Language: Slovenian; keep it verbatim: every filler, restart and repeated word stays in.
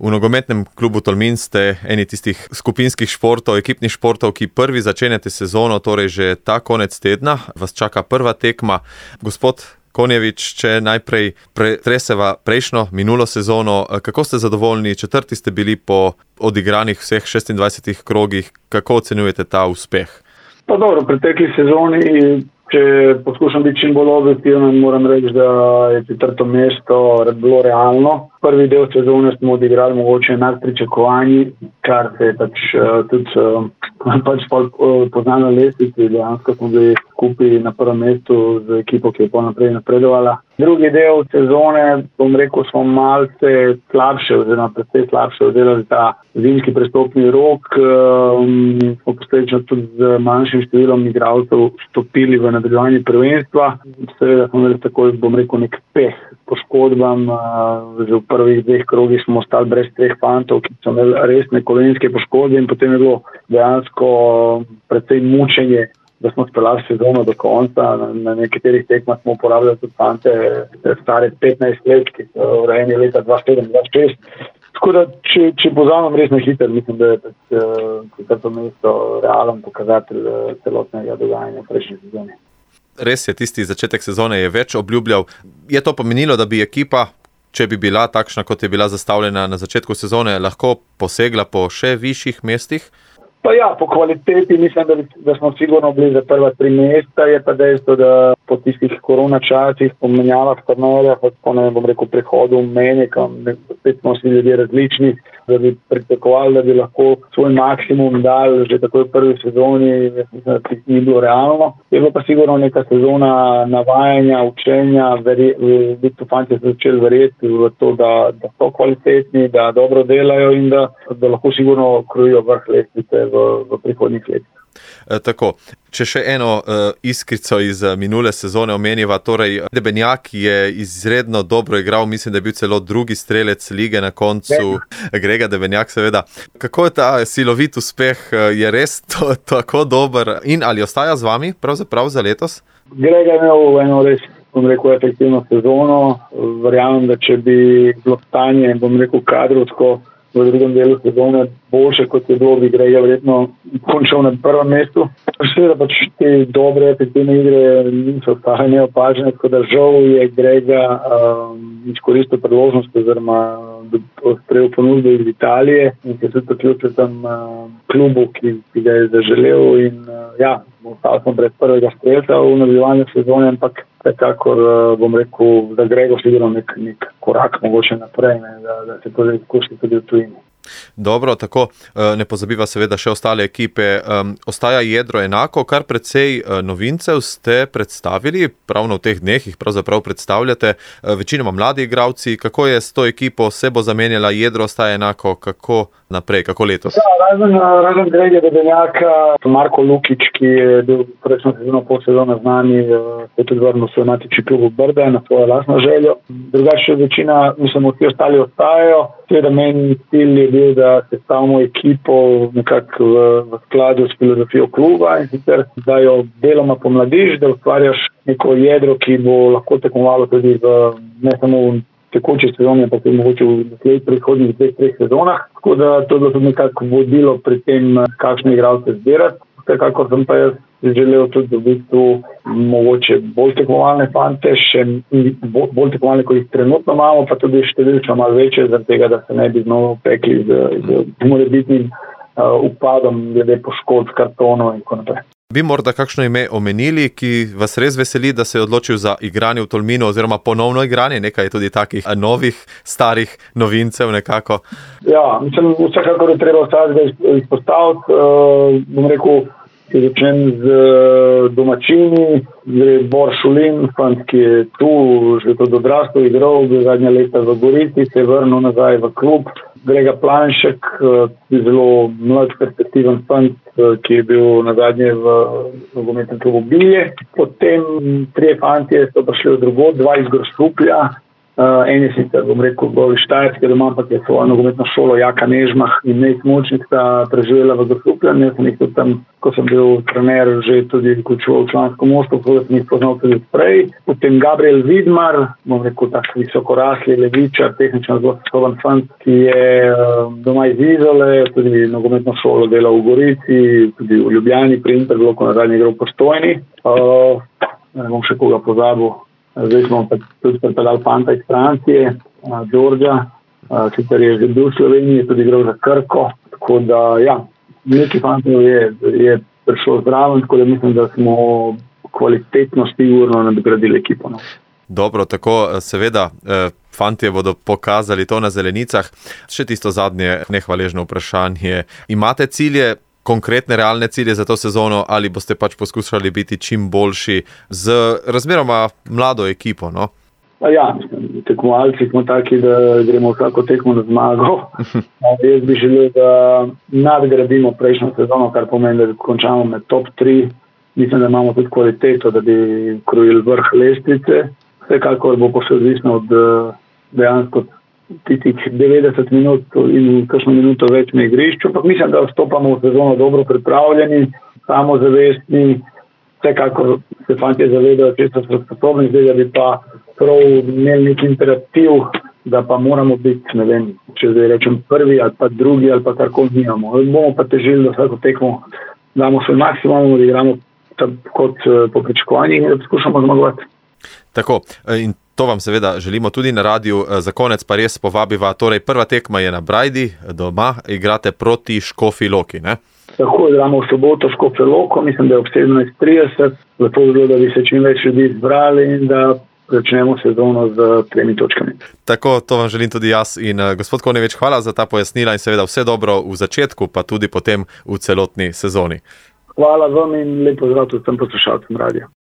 V nogometnem klubu Tolmin ste eni tistih skupinskih športov, ekipnih športov, ki prvi začenjate sezono, torej že ta konec tedna, vas čaka prva tekma. Gospod Konjevič, če najprej pretreseva prejšnjo, minulo sezono, kako ste zadovoljni, četrti ste bili po odigranih vseh šestindvajsetih krogih, kako ocenjujete ta uspeh? Pa dobro, v pretekli sezoni, če poskušam biti čim bolj objektiven, moram reči, da je četrto mesto bilo realno. Prvi del sezone smo odigrali mogoče nad pričakovanji, kar se je pač tudi pač poznano lestvici, dejansko smo bili skupaj na prvem mestu z ekipo, ki je pol naprej napredovala. Drugi del sezone, bom rekel, smo malce slabše, oziroma predvsej slabše oddelali ta zimski prestopni rok. Um, smo posledično tudi z manjšim številom igralcev vstopili v nadaljevanje prvenstva. Seveda smo imeli takoj, bom rekel, nek peh poškodbam. Uh, že v prvih dveh krogih smo ostali brez treh fantov, ki so imeli resne kolenske poškodbe in potem je bilo dejansko precej mučenje, da smo speljali sezono do konca. Na, na nekaterih tekmah smo uporabljali tudi fante stare petnajst let, ki so rojeni leta dva tisoč sedem dva tisoč šest. Tako da, če, če pozamem res na hiter, mislim, da je četrto mesto realen pokazatelj celotnega dogajanja v prejšnji sezoni. Res je, tisti začetek sezone je več obljubljal. Je to pomenilo, da bi ekipa, če bi bila takšna, kot je bila zastavljena na začetku sezone, lahko posegla po še višjih mestih? Pa ja, po kvaliteti mislim, da, da smo sigurno bili za prva tri mesta. Je pa dejstvo, da po tistih korona časih, po menjavah trenerja, po ne bom rekel prehodu v meni, kam spet smo vsi ljudje različni, da bi pričakovali, da bi lahko svoj maksimum dali že takoj v prvi sezoni. Jaz mislim, da to ni bilo realno. Je bilo pa sigurno neka sezona navajanja, učenja, biti tu fanti so začeli verjeti v to, da, da so kvalitetni, da dobro delajo in da, da lahko sigurno krojijo vrh lestvice v, v prihodnjih letih. E, tako, če še eno uh, iskrico iz uh, minule sezone omeniva, torej Debenjak je izredno dobro igral, mislim, da je bil celo drugi strelec lige na koncu, Grega Debenjak seveda. Kako je ta silovit uspeh, je res to, tako dober in ali ostaja z vami pravzaprav za letos? Grega je imel eno res, bom rekel, efektivno sezono. Verjamem, da če bi bilo stanje, bom rekel, kadrovsko v drugem delu sezone boljše, kot je bilo, bi Grega verjetno končal na prvem mestu. Seveda pač te dobre, efektivne igre niso ostale neopažene, tako da žal je Grega um, izkoristil priložnost, oziroma sprejel ponudbo iz Italije in se tudi priključil tam uh, klubu, ki, ki ga je zaželel in uh, ja, ostali smo brez prvega strelca v nadaljevanju sezone, ampak vsekakor uh, bom rekel, da Grego sigurno nek, nek korak mogoče naprej, ne, da, da se to izkuši tudi v tujini. Dobro, tako ne pozabiva seveda še ostale ekipe. Um, ostaja jedro enako, kar precej novincev ste predstavili, pravno v teh dneh jih pravzaprav predstavljate, večinoma mladi igralci. Kako je s to ekipo, se bo zamenjala, jedro ostaja enako, kako naprej, kako letos? Ja, razen, razen Grega Debenjaka, Marko Lukić, ki je bil prejšnjo sezono pol sezone z nami, je tudi vrnil se v matični klub v Brde na svojo lastno željo. Drugače večina, mislim, vsi ostali ostajajo. Seveda meni cilj je bil, da sestavimo ekipo nekako v, v skladu s filozofijo kluba in sicer, da jo deloma pomladiš, da ustvarjaš neko jedro, ki bo lahko tekmovalo tudi v, ne samo v tekoči sezoni, pa tudi mogoče v prihodnjih dveh, treh sezonah. Tako da to je tudi nekako vodilo pri tem, kakšne igralce zbirati. Vsekakor sem pa jaz želel tudi v bistvu mogoče bolj tekmovalne fante, še bolj tekmovalne, kot jih trenutno imamo, pa tudi številčno malo večje, zaradi tega, da se ne bi znovu pekli z, z morebitnim uh, upadom glede poškodb, kartonov in tako naprej. Bi morda kakšno ime omenili, ki vas res veseli, da se je odločil za igranje v Tolminu oziroma ponovno igranje, nekaj tudi takih novih, starih novincev nekako? Ja, mislim, vsekakor je treba vsakega izpostaviti. Uh, bom rekel, ki začnem z domačini, Bor Šulin, fant, ki je tu, že to odrastel, igral, bil zadnja leta v Gorici, se je vrnil nazaj v klub. Grega Planšek, ki je zelo mlad, perspektiven fant, ki je bil nazadnje v nogometnem klubu Bilje. Potem trije fantje so prišli od drugod, dva iz Grosuplja, Uh, en je sicer, bom rekel, bolj Štajerske doma, ampak je svojo nogometno šolo Jaka Nežmah in Nejc Močnik sta preživela v Grosupljem. Jaz sem jih tudi tam, ko sem bil trener, že tudi vključeval v člansko moštvo, tako da sem jih poznal tudi prej. Potem Gabriel Vidmar, bom rekel, tak visokorasli levičar, tehnično zelo sposoben fant, ki je uh, doma iz Izole, tudi nogometno šolo delal v Gorici, tudi v Ljubljani, pri Interbloku na zadnji igral v Postojni. Uh, ne bom še koga pozabil. Zdaj smo pa tudi pripeljali fanta iz Francije, Đorđa, sicer je že bil v Sloveniji, tudi igral za Krko, tako da ja, neki fantov je, je prišlo zraven, tako da mislim, da smo kvalitetno sigurno nadgradili ekipo. No. Dobro, tako seveda fantje bodo pokazali to na zelenicah. Še tisto zadnje nehvaležno vprašanje. Imate cilje, konkretne, realne cilje za to sezono ali boste pač poskušali biti čim boljši z razmeroma mlado ekipo? No? Ja, tekmovalci smo taki, da gremo vsako tekmo na zmago. Jaz bi želel, da nadgradimo prejšnjo sezono, kar pomeni, da končamo med top tri. Mislim, da imamo tudi kvaliteto, da bi krojili vrh lestvice. Vsekakor bo pa še odvisno od dejansko tistih devetdeset minut in kakšno minuto več na igrišču, ampak mislim, da vstopamo v sezono dobro pripravljeni, samozavestni, vsekakor se fantje zavedajo, če so sposobni, zdaj da bi pa prav imeli nek imperativ, da pa moramo biti, ne vem, če zdaj rečem prvi ali pa drugi ali pa karkoli nimamo. Bomo pa težili, da vsako tekmo damo svoj maksimum, da igramo kot po pričakovanjih in da poskušamo zmagovati. Tako, in to vam seveda želimo tudi na radiju. Za konec pa res povabiva, torej prva tekma je na Brajdi, doma, igrate proti Škofji Loki, ne? Tako, igramo v soboto Škofjo Loko, mislim, da je ob sedemnajst trideset, lepo bi bilo, da bi se čim več ljudi zbrali in da začnemo sezono z tremi točkami. Tako, to vam želim tudi jaz in gospod Konjevič, hvala za ta pojasnila in seveda vse dobro v začetku, pa tudi potem v celotni sezoni. Hvala vam in lepo zdrav tudi vsem poslušalcem radija.